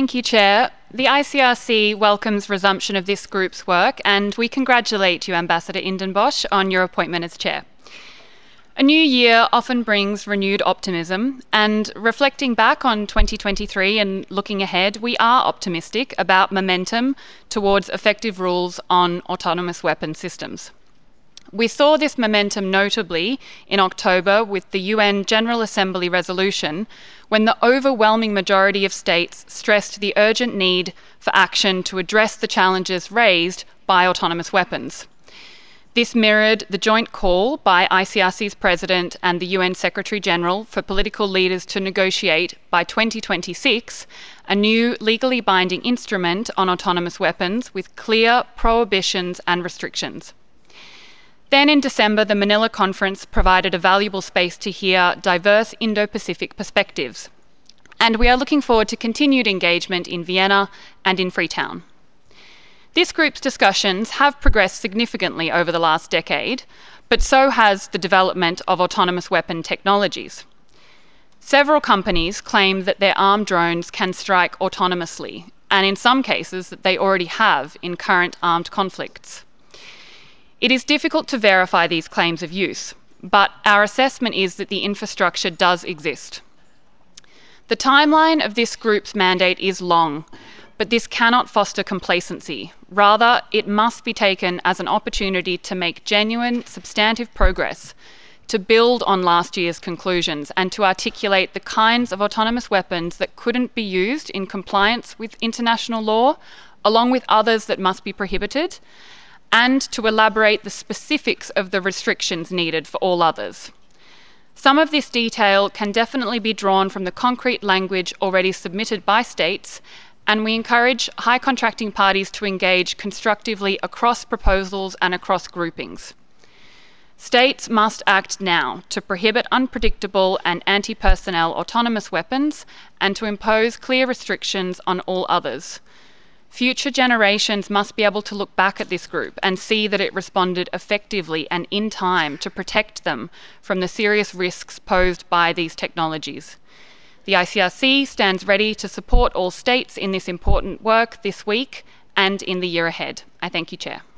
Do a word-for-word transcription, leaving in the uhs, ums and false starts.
Thank you, Chair. The I C R C welcomes resumption of this group's work, and we congratulate you, Ambassador Indenbosch, on your appointment as Chair. A new year often brings renewed optimism, and reflecting back on twenty twenty-three and looking ahead, we are optimistic about momentum towards effective rules on autonomous weapon systems. We saw this momentum notably in October with the U N General Assembly resolution, when the overwhelming majority of states stressed the urgent need for action to address the challenges raised by autonomous weapons. This mirrored the joint call by I C R C's President and the U N Secretary-General for political leaders to negotiate by twenty twenty-six a new legally binding instrument on autonomous weapons with clear prohibitions and restrictions. Then in December, the Manila Conference provided a valuable space to hear diverse Indo-Pacific perspectives, and we are looking forward to continued engagement in Vienna and in Freetown. This group's discussions have progressed significantly over the last decade, but so has the development of autonomous weapon technologies. Several companies claim that their armed drones can strike autonomously, and in some cases that they already have in current armed conflicts. It is difficult to verify these claims of use, but our assessment is that the infrastructure does exist. The timeline of this group's mandate is long, but this cannot foster complacency. Rather, it must be taken as an opportunity to make genuine, substantive progress, to build on last year's conclusions, and to articulate the kinds of autonomous weapons that couldn't be used in compliance with international law, along with others that must be prohibited, and to elaborate the specifics of the restrictions needed for all others. Some of this detail can definitely be drawn from the concrete language already submitted by states, and we encourage high contracting parties to engage constructively across proposals and across groupings. States must act now to prohibit unpredictable and anti-personnel autonomous weapons and to impose clear restrictions on all others. Future generations must be able to look back at this group and see that it responded effectively and in time to protect them from the serious risks posed by these technologies. The I C R C stands ready to support all states in this important work this week and in the year ahead. I thank you, Chair.